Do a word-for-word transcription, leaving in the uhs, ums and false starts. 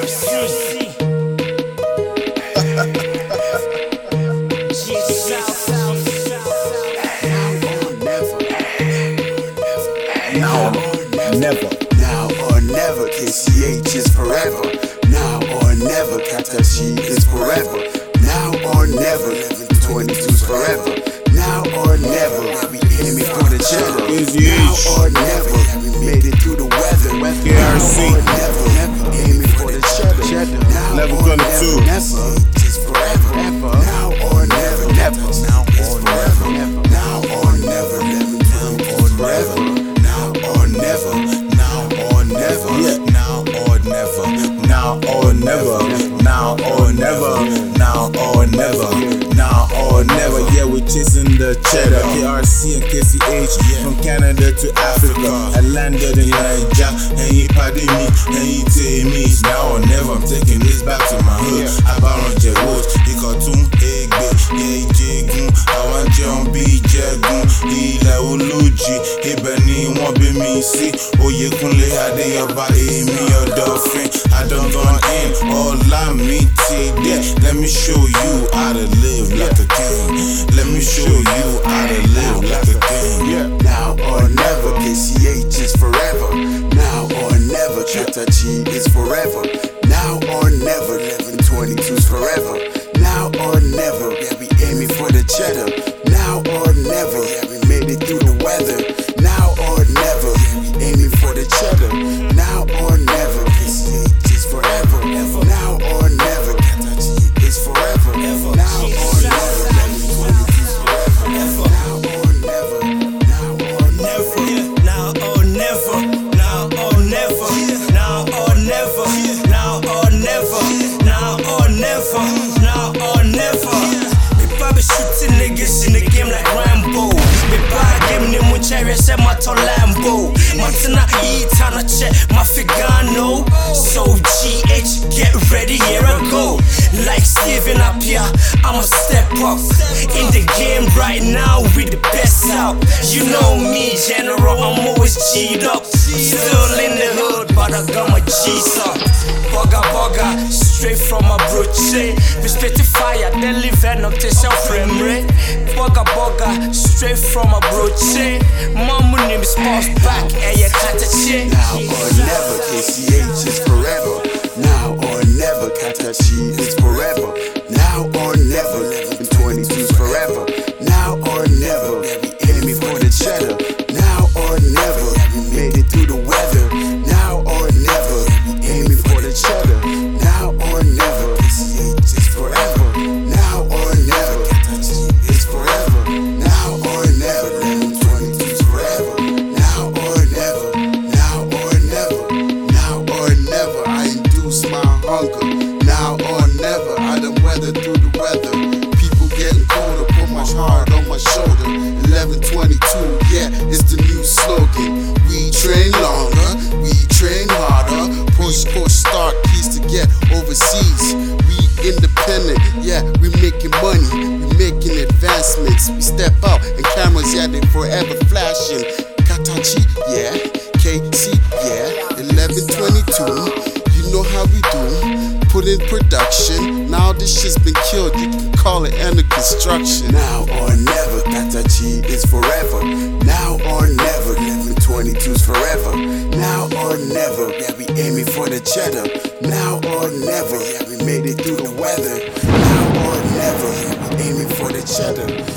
C. Now or never. Now or never. K C H is forever. Now or never. Katachi is forever. Now or never. eleven twenty-two's forever. Now or never. We aiming for the cheddar. Now or never. We made it through the weather. K R C. Now or never. Aiming for the cheddar. Now eleven or twenty-two. never. Just forever. Now or never. Never. Now it's forever. Now or never. eleven twenty-two's forever. Now or never. Now or never. Now or never. Now or never. Now or never. Now or never. Now or never. Yeah, we're chasing the cheddar. K R C and K C H from Canada to Africa. I landed in Nigeria and you pardon me and you take me. Now or never. I'm taking this back to my hood. I bound on J Woods. You cartoon egg yeah, Jagun. I want John B. Jagun. Ila Uluji. Ebony won't be me. See, oh, you couldn't lay out there about me or dolphin. I done gone in. All I meet today. Let me show you how to live like a king. Let me show you how to live like a king. Now or never. K C H is forever. Now or never. Katachi is forever. Now or never. eleven twenty-two's forever. Now or never. Yeah, we aiming for the cheddar. Now or never. Yeah, we made it through the weather. Now or never. Yeah, we aiming for the cheddar. Now or never. K C H is forever. Now or never. Katachi is forever. Now or never. eleven twenty-two's forever. Now or never. Now or never. Now or never. Now or never. Now or never. Now or never. Now or never. Now or never. People be shooting niggas in the game like Rambo. People game ni muchari se mato Lambo. Matina eat on a check my figano. So G H get ready here I go. Like Steven up here, I'ma step up in the game right now with the best out. You know me, General, I'm always G'd up. Still in the hood, but I got my G's up. Bugger, bugger, straight from my broche. We spit the fire, then leave venom to self-frame rate. Bugger, bugger, straight from my broche. Mama name is boss back, and you can't shit. Now or never, K C H is forever. Now or never, Katachi is forever. Now or never, eleven twenty-two's forever. Now or never, yeah, we aiming for the cheddar. Now or never, yeah, we made it through the weather. Now or never, yeah, we aiming for the cheddar. Now or never, K C H is forever. Now or never, Katachi is forever. Now or never, eleven twenty-two's forever. Now or never, now or never, now or never, I induce my hunger. Now or never, I done weather through the weather. People getting colder, put my heart on my shoulder. eleven twenty-two, yeah, it's the new slogan. We train longer, we train harder. Push, push, start keys to get overseas. We independent, yeah, we making money, we making advancements. We step out and cameras, yeah, they forever flashing. Katachi, yeah, K C, yeah, eleven twenty-two. You know how we do. Put in production. Now this shit's been killed. You can call it under construction. Now or never, Katachi is forever. Now or never, eleven twenty-two's forever. Now or never, yeah, we aiming for the cheddar. Now or never, yeah, we made it through the weather. Now or never, yeah, we aiming for the cheddar.